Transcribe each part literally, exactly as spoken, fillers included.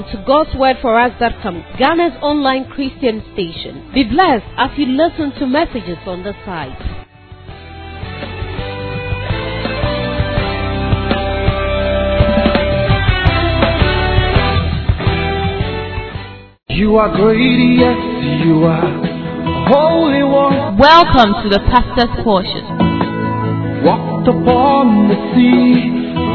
Welcome to God's Word For Us dot com, Ghana's online Christian station. Be blessed as you listen to messages on the site. You are great, yes, you are Holy One. Welcome to the Pastor's Portion. Walked upon the sea.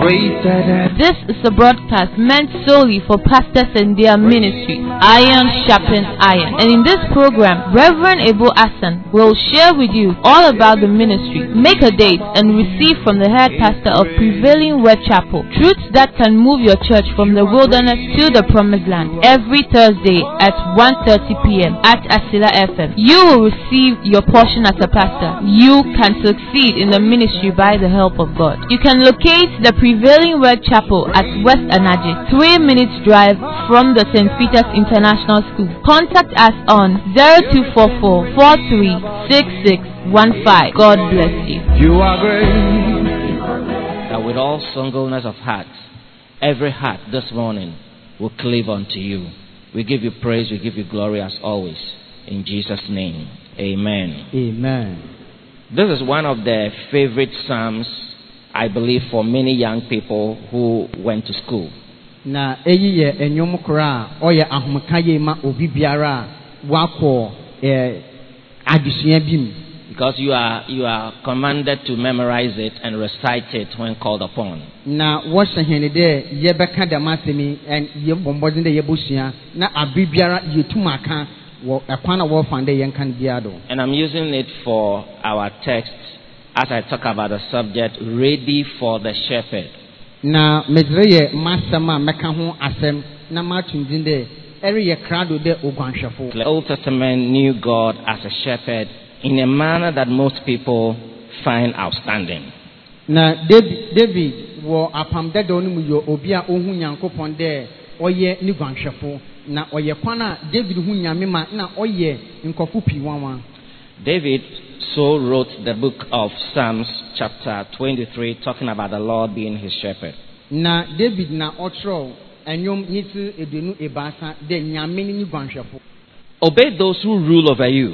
This is a broadcast meant solely for pastors and their ministry. Iron sharpens iron. And in this program, Reverend Ebo Asan will share with you all about the ministry. Make a date and receive from the head pastor of Prevailing Word Chapel truths that can move your church from the wilderness to the promised land. Every Thursday at one thirty p.m. at Asila F M. You will receive your portion as a pastor. You can succeed in the ministry by the help of God. You can locate the Prevailing Word Chapel at West Anaje, three minutes drive from the Saint Peter's International School. Contact us on zero two four four, four three six six one five. God bless you. You are great. That with all singleness of heart, every heart this morning will cleave unto you. We give you praise, we give you glory as always. In Jesus' name, amen. Amen. This is one of the favorite psalms, I believe, for many young people who went to school. Na eyi ye enyom kora oye ahomkaye ma obi biara wako eh adusua bim. Because you are you are commanded to memorize it and recite it when called upon. Na wo hene de ye beka da masemi en ye bombodin de ye bosua na abibiara yetumaka wo ekwana wo fande ye kan biado. And I'm using it for our text as I talk about the subject, ready for the shepherd. Na mezreye masama meka ho asem na matundin de ere krado de ogwanhwefo. The Old Testament knew God as a shepherd in a manner that most people find outstanding. Na David David wo apam de do mu yo obi a ohu Nyankopon de oye ni gwanhwefo na oye kwana David hu nyame ma na oye nkofu pi wanwan. David so wrote the book of Psalms chapter twenty-three, talking about the Lord being his shepherd. Na David na otro enyom niti edenu ebasa de nyame ni gwanhwefo. Obey those who rule over you.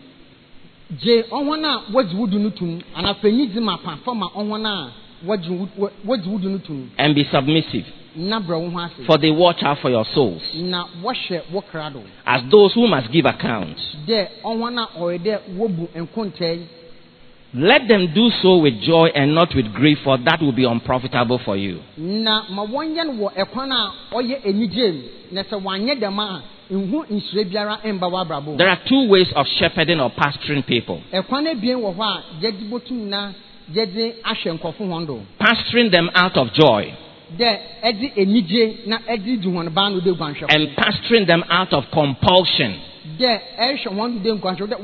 Je onwana wajiwudu nutum anafenyi zima pa fama onwana wajiwudu nutum. And be submissive, for they watch out for your souls, na washe wokrado as those who must give account. De onwana oede wobu enkonte. Let them do so with joy and not with grief, for that will be unprofitable for you. Na mawonyan wo ekwana oye enijem na se wanye dema nhu nsire biara emba wabrabo. There are two ways of shepherding or pastoring people. Ekwana bien wo ho a yegibotum na yede ahwe nkofo hondo. Pastoring them out of joy. De edi enije na edi duhon ba no de gwanhwe. And pastoring them out of compulsion. Maybe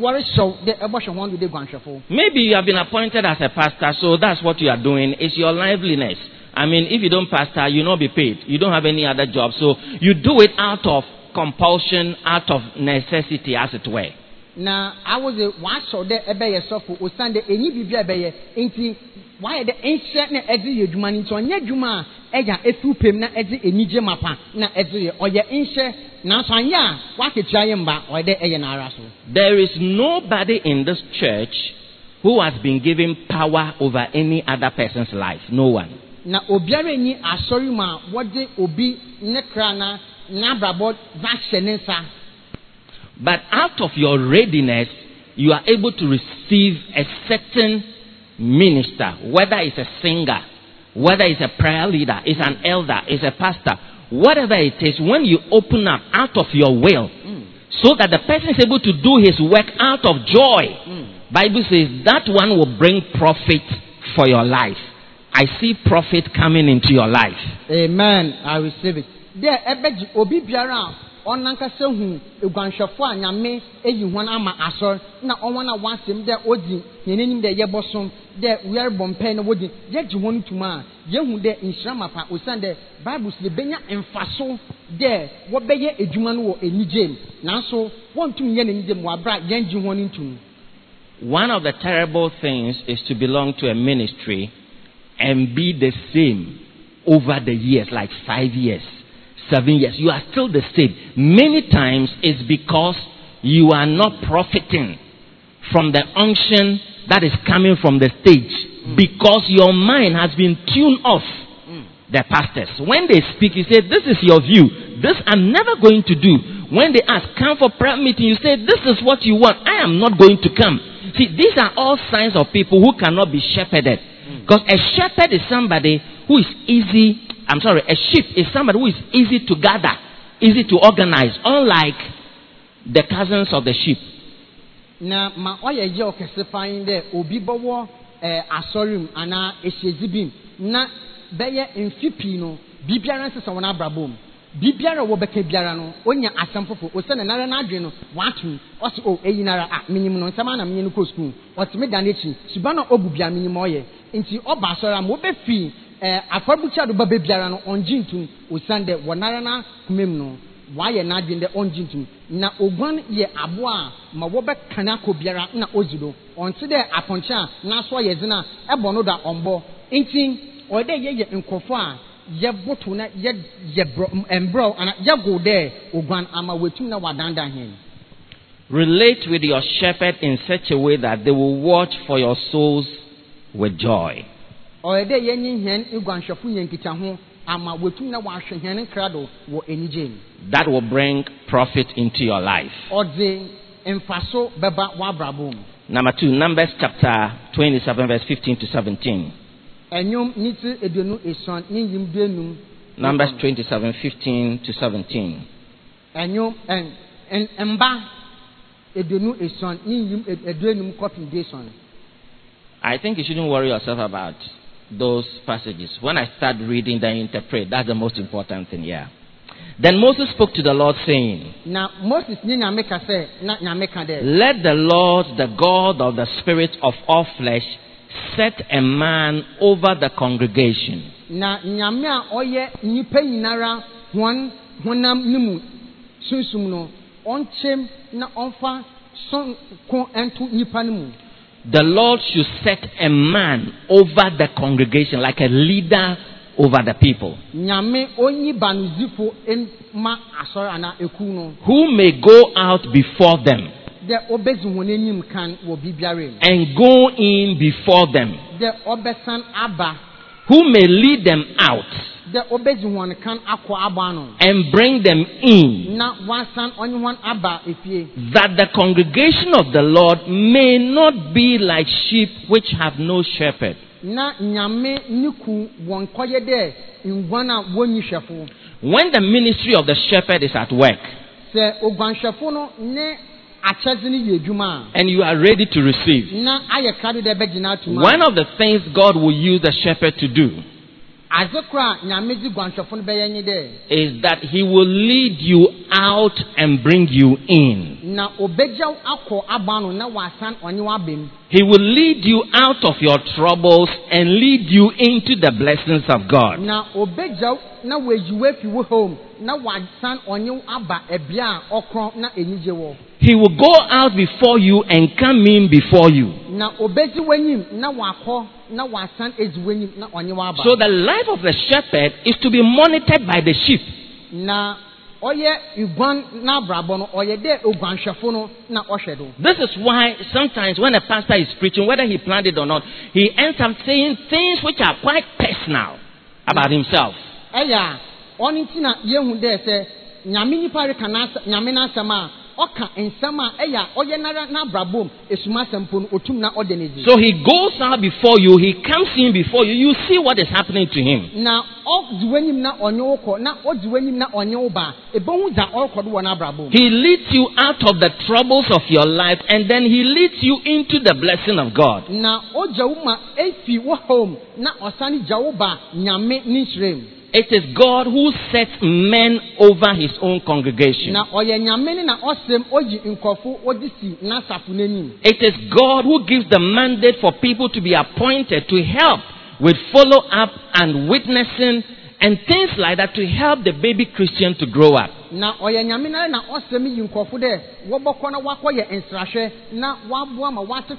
you have been appointed as a pastor, so that's what you are doing. It's your liveliness. I mean, if you don't pastor, you'll not be paid. You don't have any other job. So you do it out of compulsion, out of necessity, as it were. Now, I was a one so there a bear suffer or Sunday, and you be a ain't why the ancient every money to a juma, ega a few payment as a nije mapa, na every or your ancient now, Sanya, what a giant or the Ayanaraso. There is nobody in this church who has been given power over any other person's life. No one. Now, Obiare ni asori ma what de obi nekrana nabrabot vaccinator. But out of your readiness, you are able to receive a certain minister, whether it's a singer, whether it's a prayer leader, it's an elder, it's a pastor, whatever it is, when you open up out of your will, mm. so that the person is able to do his work out of joy, mm. Bible says that one will bring profit for your life. I see profit coming into your life. Amen. I receive it. There, ebeji obi biara onanka se hu egwanhwefo anyame eyi hon ama asor na onwana wansem de odi yenenim de yebosom de we bompe na wodi yeji hon tuma yehu de inshirama pa osan de Bible se benya emfaso de wo beye edwuma no wo enijem nanso wontum ye enijem wa bra yenji hon ntum. One of the terrible things is to belong to a ministry and be the same over the years, like five years. seven years, you are still the same. Many times it's because you are not profiting from the unction that is coming from the stage, mm. because your mind has been tuned off mm. the pastors. When they speak, you say, this is your view. This I'm never going to do. When they ask, come for prayer meeting, you say, this is what you want. I am not going to come. See, these are all signs of people who cannot be shepherded. Because mm. a shepherd is somebody who is easy, I'm sorry, a sheep is somebody who is easy to gather, easy to organize, unlike the cousins of the sheep. Na ma oye ye okese fain de obi bowo eh asorim ana ehyezibim na beye mfipi no bibiara nsesa wona abrabom bibiara wo beka biara no onya asampofo o se na nara na adwe no watu o se o eyi nara ah minim no nsama na menye no ko school o te me dan echi suba na obu bia minim oye nti oba asora mo be fi eh afabucha do ba biara no onjintu o sande wonara na kumem no why na adwe de onjintu na ogwan ye aboa ma wo be kana ko biara na ozido onte de aponcha na so ye zina ebo no da ombo nti o de ye ye nkofo a ye boto na ye ye embro ana ye go there ogwan ama wetum na wadanda hen. Relate with your shepherd in such a way that they will watch for your souls with joy. O de ye nyin hen igwanhwefo yenkita ho ama wetum na wahwe hen krado wo enije. That will bring profit into your life. Number two, Numbers chapter twenty-seven, verse fifteen to seventeen. Numbers twenty-seven, fifteen to seventeen. I think you shouldn't worry yourself about those passages. When I start reading, then interpret. That's the most important thing here. Then Moses spoke to the Lord, saying, Let the Lord, the God of the spirit of all flesh, set a man over the congregation. The Lord should set a man over the congregation, like a leader over the people, who may go out before them and go in before them, who may lead them out and bring them in, that the congregation of the Lord may not be like sheep which have no shepherd. When the ministry of the shepherd is at work and you are ready to receive, one of the things God will use the shepherd to do is that he will lead you out and bring you in. He will lead you out of your troubles and lead you into the blessings of God. He will go out before you and come in before you. So the life of the shepherd is to be monitored by the sheep. This is why sometimes when a pastor is preaching, whether he planned it or not, he ends up saying things which are quite personal about himself. So he goes out before you, he comes in before you, you see what is happening to him. He leads you out of the troubles of your life and then he leads you into the blessing of God. It is God who sets men over his own congregation. It is God who gives the mandate for people to be appointed to help with follow-up and witnessing and things like that to help the baby Christian to grow up.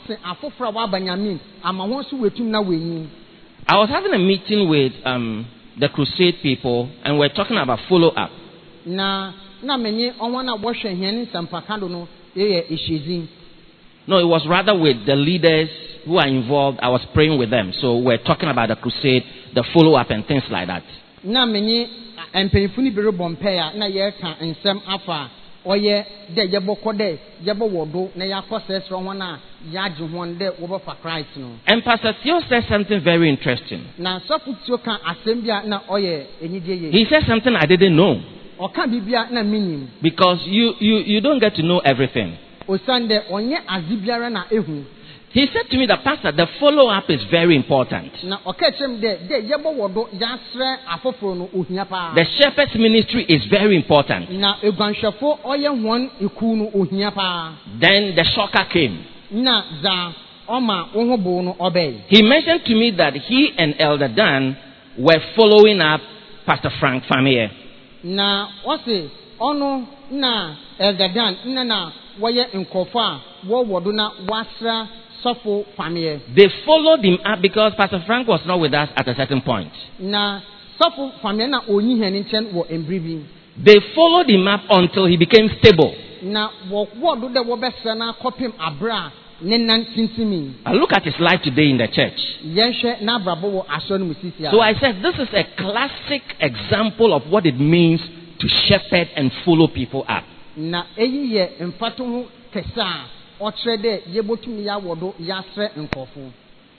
I was having a meeting with um, the crusade people, and we're talking about follow-up. Na na menye onwana bohwe hiani sampakando no ye ishezi. No, it was rather with the leaders who are involved. I was praying with them. So we're talking about the crusade, the follow-up and things like that. Na menye empenifuni biro bompeya na ye ka nsem afa oye de yeboko de yebo wodo na yakose sro hona yaje hon de wo for Christ no. And Pastor Theo said something very interesting. Na sofutio kan asembia na oye enidie ye. He said something I didn't know. Oka bibia na minim. Because you, you, you don't get to know everything. Osande onye azibiara na ehu. He said to me that, Pastor, the follow-up is very important. Na okechem de de yebo wodo yasre afoforo no ohia pa. The shepherd's ministry is very important. Na egwanhwefo oye hon iku no ohia pa. Then the shocker came. Na za oma wohobo no obey. He mentioned to me that he and Elder Dan were following up Pastor Frank Famie. Na wase ono na Elder Dan na na woye nkofo a wo wodo na wasra sofo Famie. They followed him up because Pastor Frank was not with us at a certain point. Na sofo Famie na onyi hen nchen wo embribi. They followed him up until he became stable. Na wo wodo de wo besra na kopim abra ne nan tintimi. I look at his life today in the church. Yenhwe na brabo wo aso no musisi. So I said this is a classic example of what it means to shepherd and follow people up. Na eyi ye mfato ho kesa o trede yebotumi ya wodo yasre nkofo.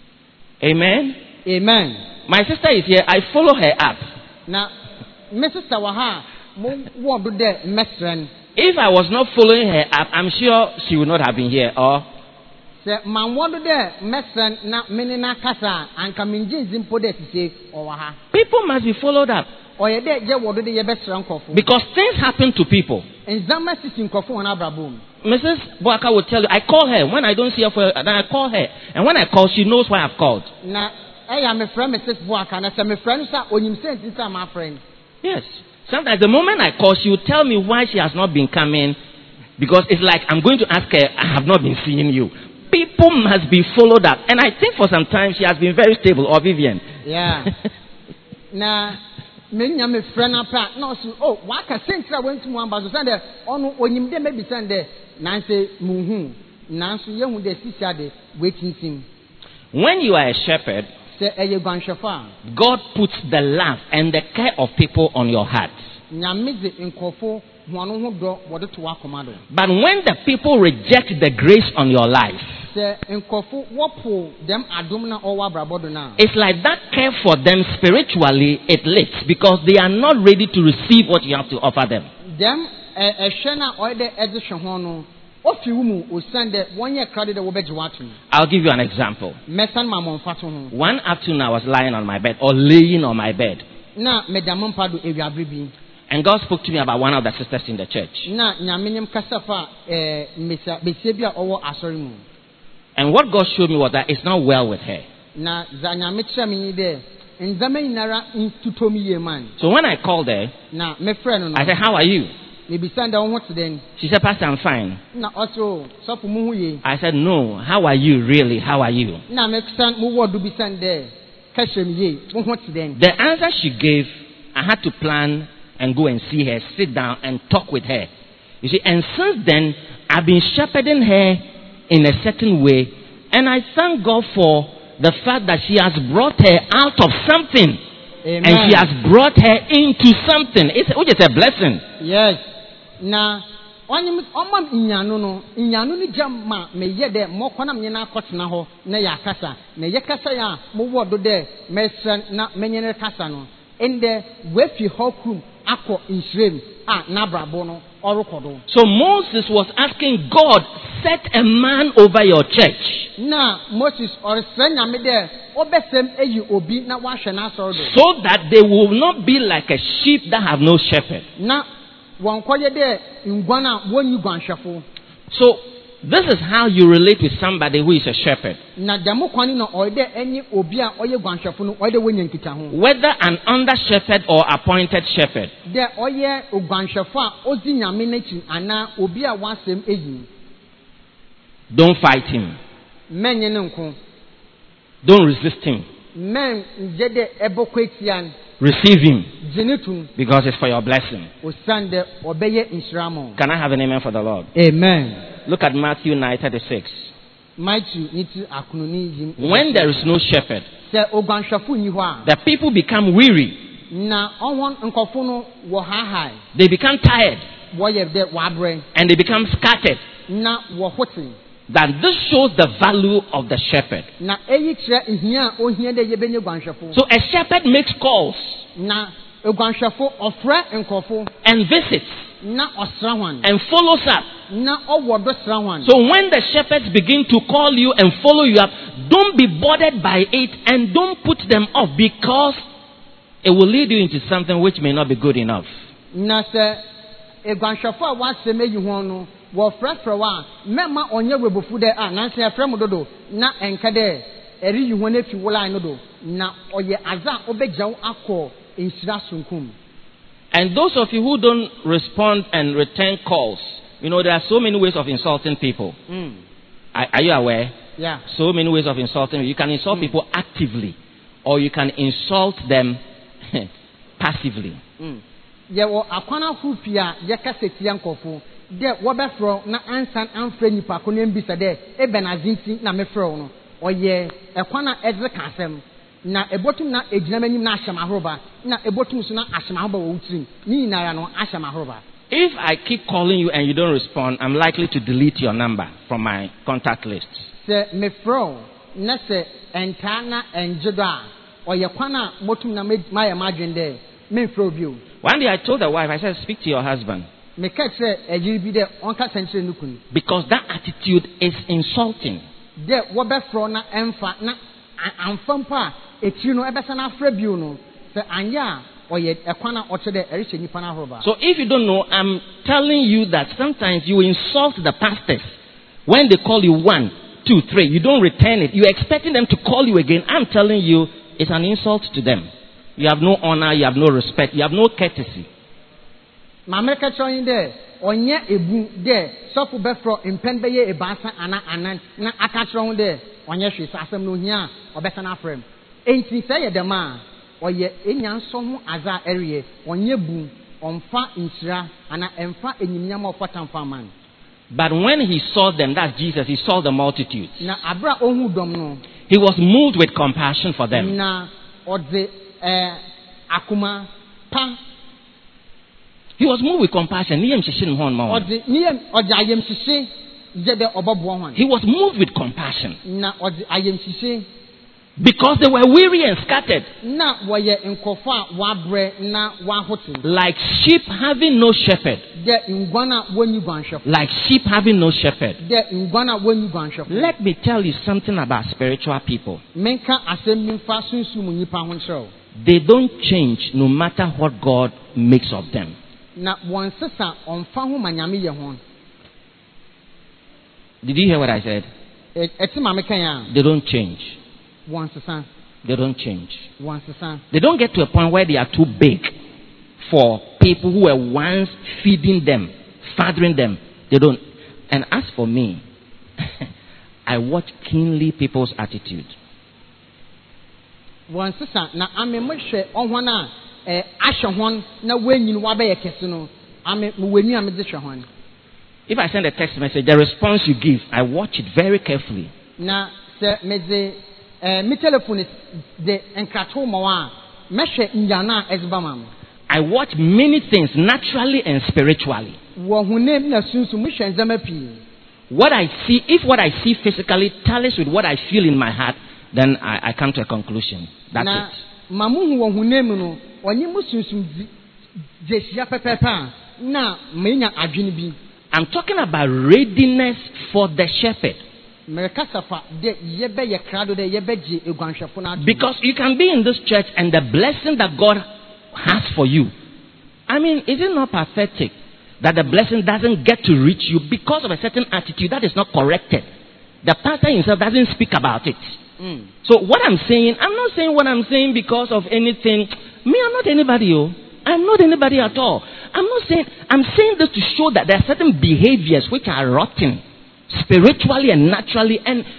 Amen. Amen. My sister is here. I follow her up. Na my sister wa ha mo wodo de mesren. If I was not following her up, I'm sure she would not have been here. Or se man wodo de mesren na menina kasa anka minjin zimpo de sise o wa ha. People must be followed up. Oye de je wodo de yebesra nkofo. Because things happen to people. Enzama sisi nkofo wana brabo. Missus Boaka will tell you, I call her. When I don't see her, for, then I call her. And when I call, she knows why I've called. Na, I am a friend, Missus Boaka. Na, my friend, sir, when you say this, I'm my friend. Yes. Sometimes the moment I call, she will tell me why she has not been coming. Because it's like I'm going to ask her, I have not been seeing you. People must be followed up. And I think for some time she has been very stable. Or Vivian. Yeah. Na, me nyame friend apa no so oh waka sentra went to one bazo sande onu onyimde maybe sande nanse muhu nanso yehu de sisia de wetintim. When you are a shepherd, se eye gwanhwefa God puts the love and the care of people on your heart. Nyame de nkofo hono ho do wode to akomado. But when the people reject the grace on your life, se nkofo wopo dem adom na owa brabodo na, it's like that care for them spiritually it lifts because they are not ready to receive what you have to offer them. Dem e hwe na oyde eze hwe ho no ofi wumu osande wonye krade de wo beji watu. I'll give you an example. Mesan mamon fato ho. One afternoon I was lying on my bed or laying on my bed. Na medamon pado ewiabribi. And God spoke to me about one of the sisters in the church. Na nyamenyem kasafa eh mesa besebia owo asorimu. And what God showed me was that it's not well with her. Na za nyame kira me de nzama inara ntutomi ye man. So when I called her, na me friend no, I said, "How are you?" Me bisanda won what then? She said, "Pastor, I'm fine." Na also sopo mu hu ye. I said, "No, how are you really? How are you?" Na me kusan mu wodu bisande ka hwem ye. Mo what then? The answer she gave, I had to plan and go and see her, sit down and talk with her. You see, and since then, I've been shepherding her in a certain way, and I thank God for the fact that she has brought her out of something. Amen. And she has brought her into something. It's, which is a blessing. Yes. Na onyim omam inyanu no inyanu ni jama me ye de mo kwana me na akotena ho na ya kasa na ye kasa ya mo wodo de mesran na menyene kasa no ende wefi hokum akọ Israel ah na brabo no orokodo. So Moses was asking God, set a man over your church. Na Moses or senya me de obesem eyi obi na wahwe na asoro do. So that they will not be like a sheep that have no shepherd. Na wonkoye de ngwana wonyi gwanhwefo. So this is how you relate with somebody who is a shepherd. Na demo kwani no oide eni obi a oye gwanhwefo no oide wonya nkita ho. Whether an under shepherd or appointed shepherd. De oye ogwanhwefo a ozi nyame nachi ana obi a wasem eyi. Don't fight him. Menye ne nko. Don't resist him. Men jede ebokwetia. Receive him gye ne tom because it's for your blessing. osiane dɛ ɔbɛyɛ nhyira ma wo. Can I have an amen for the Lord? Amen. Look at Matthew nine thirty-six. Matthew ne ti akono ne yim. When there is no shepherd, sɛ oguanhwɛfo nni hɔ a the people become weary. na ɔwɔn nkɔfo no wɔ hahae They become tired wɔyɛ dɛ wɔabrɛ and they become scattered. na wɔhote. That this shows the value of the shepherd. na eyi kyerɛ nhia a ohia dɛ yɛbɛnyɛ guanhwɛfo. So a shepherd makes calls na oguanhwɛfo ɔfrɛ nkɔfo and visits na ɔsra hwan and follows up. na ɔwɔ do sra hwan. So when the shepherds begin to call you and follow you up, don't be bothered by it and don't put them off, because it will lead you into something which may not be good enough. na sɛ oguanhwɛfo a wɔasɛm ayi hɔn no wɔfrɛfrɛ wo a mɛma ɔnyɛ wɛbofu dɛ a nanso yɛfrɛ mo dodo na ɛnka dɛ ɛreyi hɔn afi wo line no do na ɔyɛ adze a ɔbɛgya wo akɔ nhyira sonkom. And those of you who don't respond and return calls, you know, there are so many ways of insulting people. Mm. Are, are you aware? Yeah. So many ways of insulting. You can insult Mm. people actively, or you can insult them passively. Mm. yɛwɔ akwan ahorow pii a yɛkasa tia nkɔfo dɛ wɔbɛfrɛ na ansan amfrɛ nipa ko no mbisa dɛ ebɛn adze nti na mefrɛ wo no ɔyɛ ɛkwan a ɛdze ka asɛm na ebotum na egyina m'anim na ahyɛm ahoroba na ebotum so na ahyɛm ahoroba wɔ wo tirim ne nyinara no ahyɛm ahoroba. If I keep calling you and you don't respond, I'm likely to delete your number from my contact list. sɛ mefrɛ wo na sɛ ɛntaa na ɛngye do a ɔyɛ kwan a motum na mayɛ m'adwen dɛ memfrɛ wo bio. One day I told the wife, I said, speak to your husband. meka kyerɛ ɛyere bi dɛ ɔnka sɛnkyerɛ no kunu Because that attitude is insulting. dɛ wɔbɛfrɛ na ɛmfa na a- amfa mpo a ekyiri no ɛbɛsa no afrɛ bio no sɛ anyɛ a ɔyɛ ɛkwan a ɔkyerɛ dɛ ɛrehyɛ nipa no ahoroba. So if you don't know, I'm telling you that sometimes you insult the pastors. When they call you one, two, three, you don't return it. You're expecting them to call you again. I'm telling you, it's an insult to them. You have no honor, you have no respect, you have no courtesy. maame ka kyerɛ yin dɛ ɔnyɛ ebu dɛ sɔfo bɛfrɛ mpɛn bɛyɛ ebaasa ana anan na aka kyerɛ ho dɛ ɔnyɛ hwee sɛ asɛm no ohia a ɔbɛsa no afrɛ mu enti sɛ yɛ dɛm a ɔyɛ enya nsɔ ho adze a ɛreyɛ ɔnyɛ bu ɔmfa nhyira ana ɛmfa enyimnyam a ɔfata mfa ama no. But when he saw them, that's Jesus, he saw the multitudes. na abere a ohu dɔm no He was moved with compassion for them. na ɔdze ɛɛ akoma pa He was moved with compassion. Niyem shishin hon ma wo. ɔdze niyɛ ɔdze ayɛmhyehye gye dɛ ɔbɛboa hɔn He was moved with compassion na ɔdze ayɛmhyehye because they were weary and scattered, na wɔyɛ nkɔfo a wɔabrɛ na wɔahote like sheep having no shepherd. dɛ nguan a wɔnyi guanhwɛfo Like sheep having no shepherd. dɛ nguan a wɔnyi guanhwɛfo. Let me tell you something about spiritual people. menka asɛm bi mfa sunsum nnipa ho nkyerɛw They don't change no matter what God makes of them. na wɔn sesa ɔmfa ho ma nyame yɛ ho. Did you hear what I said? Ɛ- ɛte ma meka yɛ They don't change. a wɔn sesa They don't change. wɔn sesa They don't get to a point where they are too big for people who were once feeding them, fathering them. They don't. And as for me, I watch keenly people's attitude. wɔn sesa na ame mehwɛ ɔhɔn a ɛ ahyɛ hɔn na wɔanyini wɔabɛyɛ kɛse no ame mewɔ ani a medze hwɛ hɔn. If I send a text message, the response you give, I watch it very carefully. na sɛ medze ɛɛ me telephone de nkratow ma wɔn a mɛhwɛ nyana a ɛdze ba ma me. I watch many things naturally and spiritually. wɔ honam na sunsum mehwɛ ndzɛmba pii. What I see, if what I see physically tallies with what I feel in my heart, then I, I come to a conclusion. That's na it. ma muhu wɔ honam mu no ɔnye mu sunsum dzi gye hyia pɛpɛɛpɛ a na menya adwene bi. I'm talking about readiness for the shepherd. mɛrekasa fa dɛ yɛbɛyɛ krado dɛ yɛbɛgye eguanhwɛfo no ato. Because you can be in this church and the blessing that God has for you. I mean, is it not pathetic that the blessing doesn't get to reach you because of a certain attitude that is not corrected? The pastor himself doesn't speak about it. Mm. So what I'm saying, I'm not saying what I'm saying because of anything. Me, I'm not anybody, oh. I'm not anybody at all. I'm not saying, I'm saying this to show that there are certain behaviors which are rotten, spiritually and naturally, and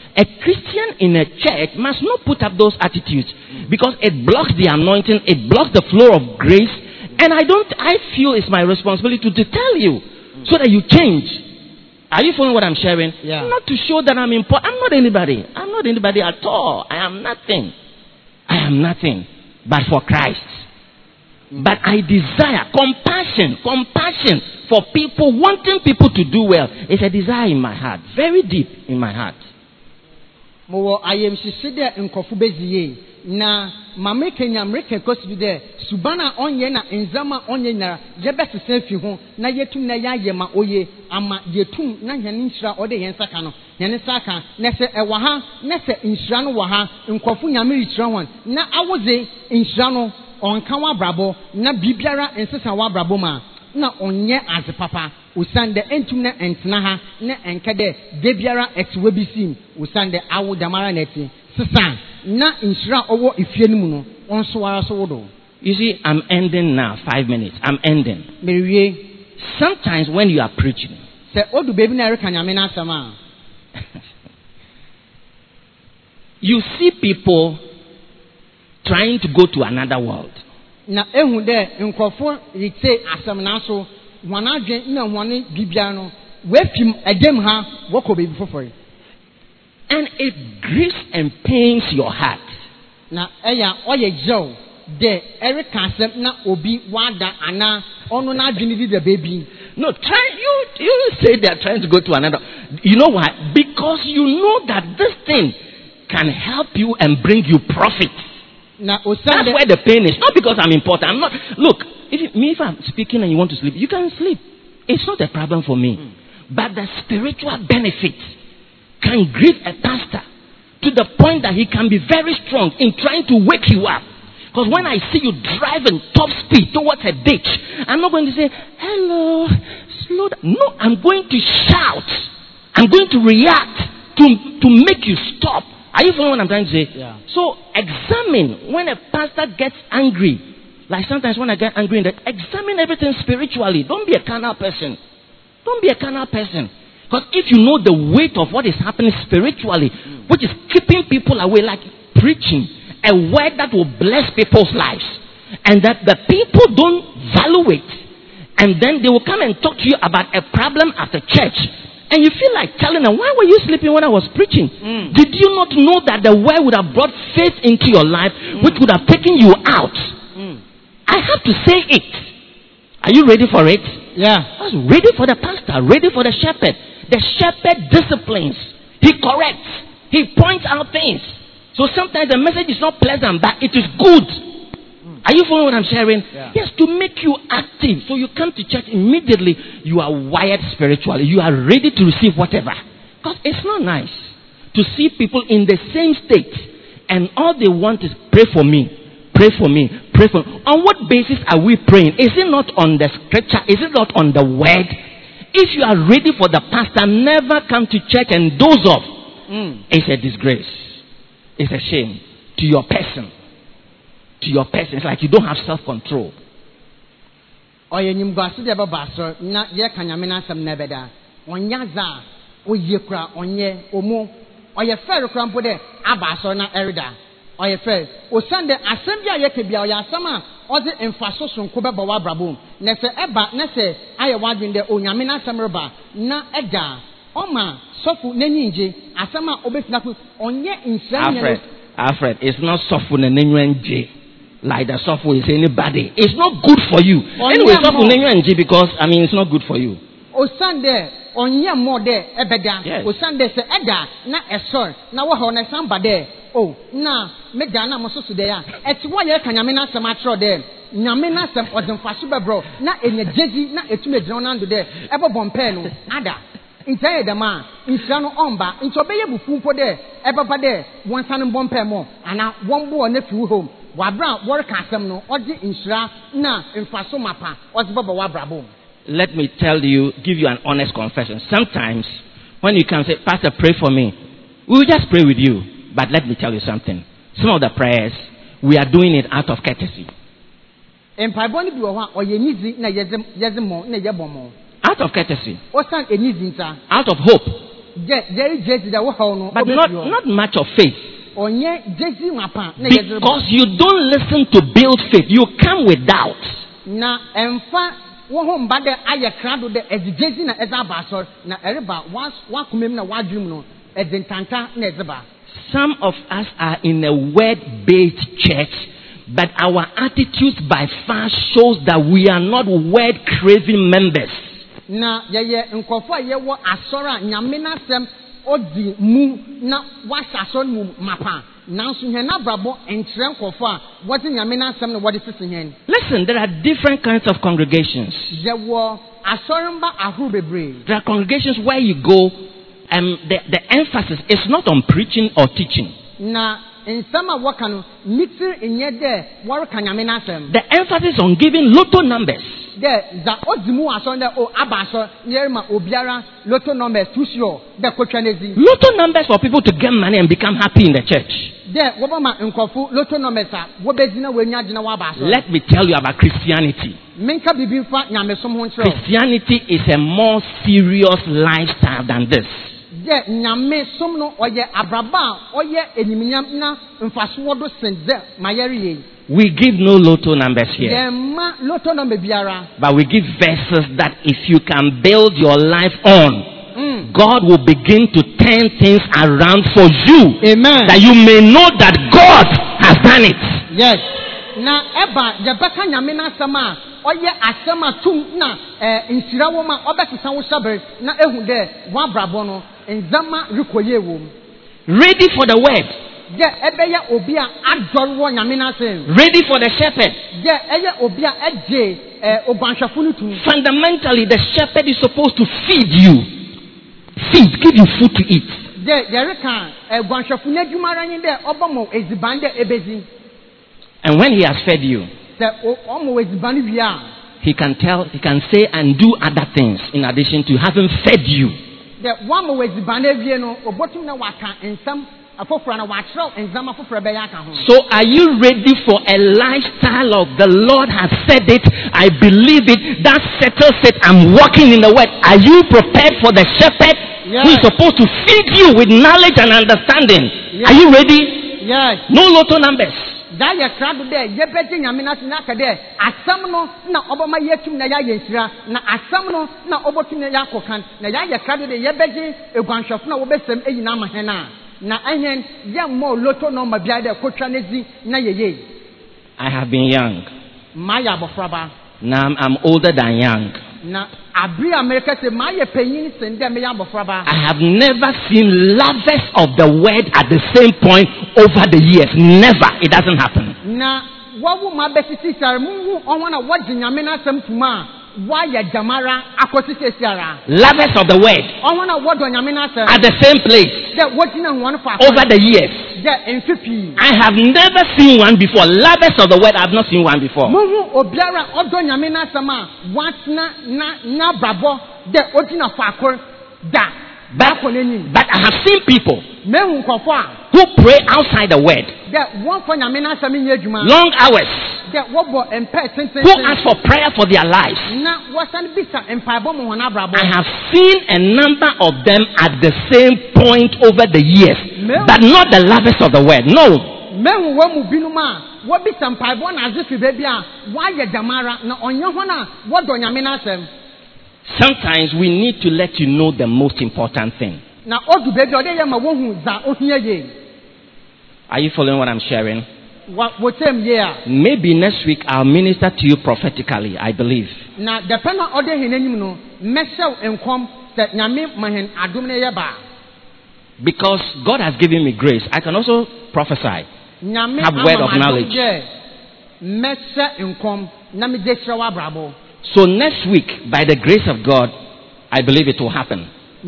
A Christian in a church must not put up those attitudes because it blocks the anointing, it blocks the flow of grace. And I don't, I feel it's my responsibility to, to tell you so that you change. Are you following what I'm sharing? Yeah. Not to show that I'm important. I'm not anybody. I'm not anybody at all. I am nothing. I am nothing but for Christ. But I desire compassion, compassion for people, wanting people to do well. It's a desire in my heart, very deep in my heart. Mo I am shiside nkofu beziye na mama Kenya America kosi de subana onye na nzama onye na yebese sefi ho na yetum na yaye ma oye ama yetum na hene nshira ode yen saka no hene saka na se ewa ha na se nshira no wa ha nkofu nyame richira hon na awoze nshira no onka wa brabo na bibiara ensesa wa brabo ma na onye aze papa usande entum na entena ha na enkede de biara etwe bisim usande awu damara neti sisa na inshira owo efie nimu no onso ara so wodo. You see, I'm ending now. Five minutes. I'm ending. Meriwie. Sometimes when you are preaching, se odu bebi na reka nyame na asama you see people trying to go to another world. Na ehu de nkofo rite asam na so wana dwen na wane bibia no wefim edem ha woko bebi fofori. And it grieves and pains your heart. Na eya oye jow de erika asem na obi wada ana onu na dwen di the baby. No, try you you say they are trying to go to another. You know why? Because you know that this thing can help you and bring you profit. Now, that's where the pain is. Not because I'm important. I'm not. Look, if me if I'm speaking and you want to sleep, you can sleep. It's not a problem for me. Mm. But the spiritual benefit can grieve a pastor to the point that he can be very strong in trying to wake you up. Because when I see you driving top speed towards a ditch, I'm not going to say, hello, slow down. No, I'm going to shout. I'm going to react to, to make you stop. Are you following what I'm trying to say? Yeah. So examine when a pastor gets angry. Like sometimes when I get angry, in that, examine everything spiritually. Don't be a carnal person. Don't be a carnal person. Because if you know the weight of what is happening spiritually, mm. which is keeping people away, like preaching, a word that will bless people's lives, and that the people don't value it, and then they will come and talk to you about a problem at the church, and you feel like telling them, why were you sleeping when I was preaching? Mm. Did you not know that the word would have brought faith into your life, mm. which would have taken you out? Mm. I have to say it. Are you ready for it? Yeah. I was ready for the pastor, ready for the shepherd. The shepherd disciplines. He corrects. He points out things. So sometimes the message is not pleasant, but it is good. Mm. Are you following what I'm sharing? Yeah. Yes, to make you active. So you come to church immediately, you are wired spiritually. You are ready to receive whatever. Because it's not nice to see people in the same state and all they want is pray for me, pray for me, pray for me. On what basis are we praying? Is it not on the scripture? Is it not on the word? If you are ready for the pastor, never come to church and doze off. Mm. It's a disgrace. It's a shame to your person. To your person. It's like you don't have self-control. Oye nyimgwasi de baba so na ye kanyame na asem na beda. Onyaza oye kura onye omo oye fer kura mpo de aba so na erida. Oye fer osande asem bia ye ke bia oye asem a oze emfaso sonko beba wa brabo. Na se eba na se aye wadwin de onyame na asem reba na eda oma sofu nenyinje asem a obefina ku onye insanya. Alfred, it's not sofu nenyinje. Like the software is anybody. It's not good for you. Anyway, software because I mean it's not good for you. Osande onye mo de ebeda. Osande se eda na esor na wo ho na samba de. Oh, na mega na mososo de ya. Eti wo ye kanyame na asem atro de. Nyame na asem odemfaso bebro na enye jezi na etume gina na ndo de. Ebo bompe no ada. Intaye de ma insira no omba nto beye bufu mpo de ebaba de wonsan bompe mo ana wombo na fi home. Wabra work asem no oje insura na mfaso mapa oje baba wabrabo. Let me tell you, give you an honest confession. Sometimes when you come say, Pastor, pray for me, we will just pray with you. But let me tell you something. Some of the prayers we are doing it out of courtesy. Empaboni bi wo ha oye nizi na yezem yezemo na yebomo. Out of courtesy. Osan enizi nta. Out of hope. Jẹ́ jẹ́ jẹ́ dẹ̀ wọ́ hàn no. But not, not much of faith. Onye jẹ́ mapa. Because you don't listen to build faith. You come with doubt. Na emfa wo ho mba de aye krado de edzezi na eza ba so na ereba wa wa kumem na wadwum no edzentanta na ezeba. Some of us are in a word-based church, but our attitudes by far shows that we are not word-craving members. Na yeye nkofo ye wo asora nyame na sem odi mu na wa saso mu mapa. Listen, there are different kinds of congregations. There are congregations where you go and the, the emphasis is not on preaching or teaching. The emphasis on giving lotto numbers. Lotto numbers for people to get money and become happy in the church. Let me tell you about Christianity. Christianity is a more serious lifestyle than this. We give no lotto numbers here. But we give verses that if you can build your life on, Mm. God will begin to turn things around for you. Amen. That you may know that God has done it. Yes. Na eba jebeka nyame na sama oye asema tum na eh insira wo ma obekisa wo shaber na ehu de wa brabo no nzama rikoye wo. Ready for the word. Je ebeye obi a adoro wo nyame na sem. Ready for the shepherd. Je eye obi a eje eh obanhwafo no tu. Fundamentally, the shepherd is supposed to feed you. Feed, give you food to eat. And when he has fed you, he can tell, he can say and do other things in addition to having fed you. So are you ready for a lifestyle of the Lord has said it, I believe it, that settles it, I'm walking in the word. Are you prepared for the shepherd? Yes. Who is supposed to feed you with knowledge and understanding? Yes. Are you ready? Yes. No lotto numbers. That you crowd there, you better Yamina Naka there. Asamno na Obama Yetum Naya Yesra, na Asamno na Obotina Yakokan, Naya crowd there, you better a bunch of no Western Enama Hena. Na Ayen, young more lotto number Biada Kochanezi Naye. I have been young. Maya Bofraba. Now I'm older than young. Na Abri America say my opinion send them I have never seen lovers of the word at the same point over the years. Never. It doesn't happen. Na wawu mabesisi sar mungu onwana wajin nyamena sem tuma waya jamara akosisi siara. Lovers of the word. Onwana wado nyamena sem at the same place. That wajina one for over the years. I have never seen one before. Lovers of the word, I have not seen one before. But, but I have seen people who pray outside the word. Long hours. Who ask for prayer for their lives. I have seen a number of them at the same point over the years. But not the lovers of the word. No. Sometimes we need to let you know the most important thing. Are you following what I'm sharing? Maybe next week I'll minister to you prophetically, I believe. Because God has given me grace, I can also prophesy. Have word of knowledge. So next week, by the grace of God, I believe it will happen.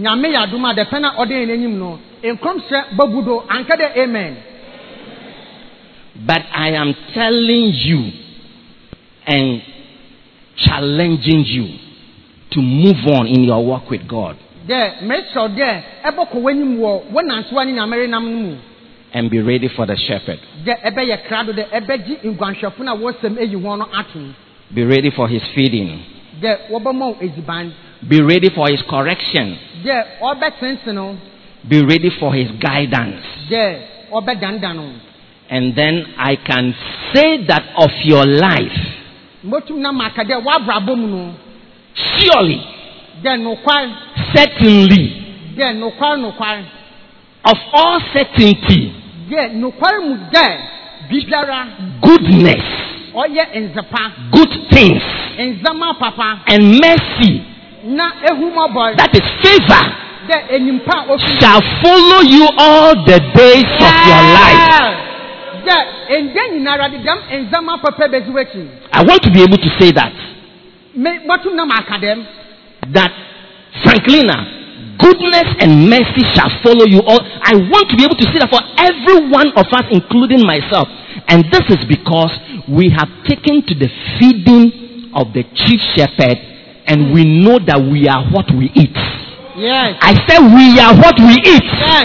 But I am telling you and challenging you to move on in your walk with God. And be ready for the shepherd. Be ready for his feeding. Be ready for his correction. deɛ ɔbɛtenten no Be ready for his guidance. deɛ ɔbɛdandan no And then I can say that of your life, mbotum na maka deɛ wabrabɔ mu no surely, deɛ nokware certainly, deɛ nokware nokware of all certainty, deɛ nokware mu deɛ bibiara goodness, ɔyɛ nzepa good things, nzama papa and mercy, na ehumɔbɔ that is favor, deɛ enimpa ofi shall follow you all the days of your life. deɛ ende nyinara de dɛm nzama papa bezi wekyi I want to be able to say that, me botum na maka dɛm that Franklina, goodness and mercy shall follow you all. I want to be able to say that for every one of us, including myself. And this is because we have taken to the feeding of the chief shepherd, and we know that we are what we eat. yes I said we are what we eat. yes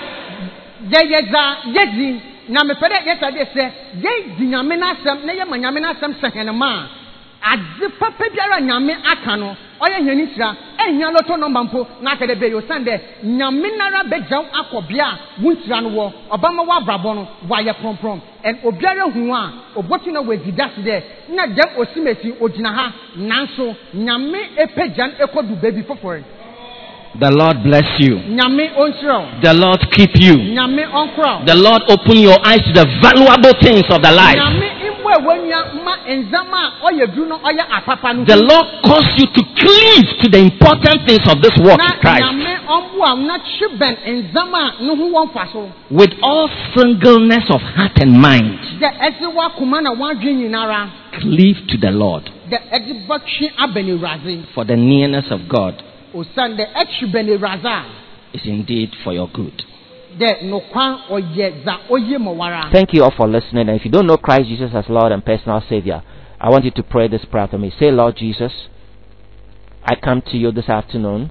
deɛ yɛdza yɛdzi na mepɛ dɛ yɛsa deɛ sɛ yɛdzi nyame n'asɛm na yɛma nyame n'asɛm sɛ hɛnema a adze papa biara nyame aka no ɔyɛ hɛn nhyira ɛhia lɔtɔ nɔmba mpo na aka dɛ bɛyɛ osan dɛ nyame nara bɛgyaw akɔ bea a wo nhyira no wɔ ɔbɛma w'abrabɔ no wɔayɛ prɔmprɔm ɛn obiara hu a ɔbɔtu na wɔadzi da se dɛ na dɛm osimesi ogyina ha nanso nyame epagya no ekɔdu baabi foforɔ. The Lord bless you. nyame ɔnhyira The Lord keep you. nyame ɔnkora The Lord open your eyes to the valuable things of the life. nyame mbo ewanya ma nzama a ɔyɛ duru no ɔyɛ apapa no The Lord cause you to cleave to the important things of this world, na Christ, nyame ɔmbo a na kyibɛn nzama a no ho wɔn fa so with all singleness of heart and mind. dɛ ɛdze wakoma na wadwe nyinara Cleave to the Lord dɛ ɛdze bɛtwe aba ne wuraze for the nearness of God osan dɛ ɛtwibɛn ne wuraze a is indeed for your good. dɛ nokwa ɔyɛ dza oye mo wara. Thank you all for listening. And if you don't know Christ Jesus as Lord and personal Savior, I want you to pray this prayer for me. Say, Lord Jesus, I come to you this afternoon.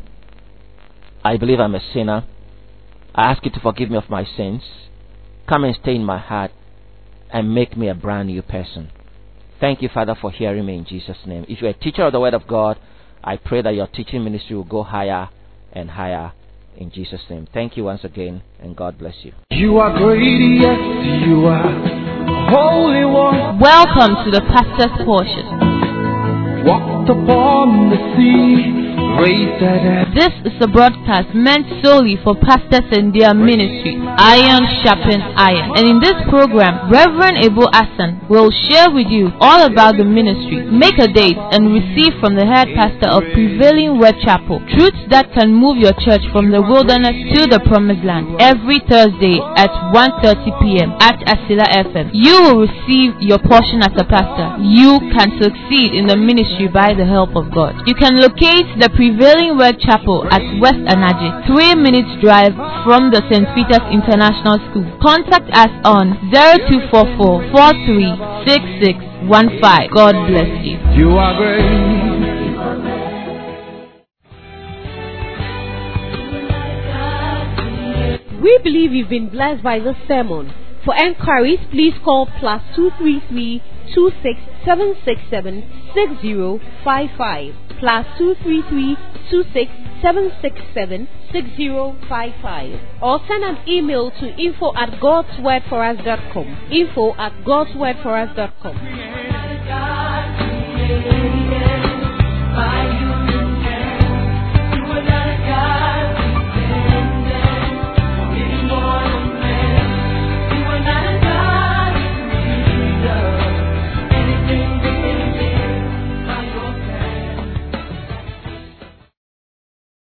I believe I'm a sinner. I ask you to forgive me of my sins. Come and stay in my heart and make me a brand new person. Thank you, Father, for hearing me in Jesus' name. If you're a teacher of the Word of God, I pray that your teaching ministry will go higher and higher in Jesus' name. Thank you once again, and God bless you. You are great, yes, you are holy one. Welcome to the Pastor's Portion. Walked upon the sea, raised that This is a broadcast meant solely for pastors and their ministry. Iron sharpens iron. And in this program, Reverend Ebo Asan will share with you all about the ministry. Make a date and receive from the head pastor of Prevailing Word Chapel truths that can move your church from the wilderness to the promised land every Thursday at one thirty p.m. at Asila F M. You will receive your portion as a pastor. You can succeed in the ministry by the help of God. You can locate the Prevailing Word Chapel at West Anaje, three minutes drive from the Saint Peter's International School. Contact us on zero two four four, four three six six one five. God bless you. you are great. We believe you've been blessed by this sermon. For enquiries, please call plus two three three two six seven six seven six zero five five plus two three three two six seven six seven six zero five five or send an email to info at godswordforus dot com info at godswordforus dot com.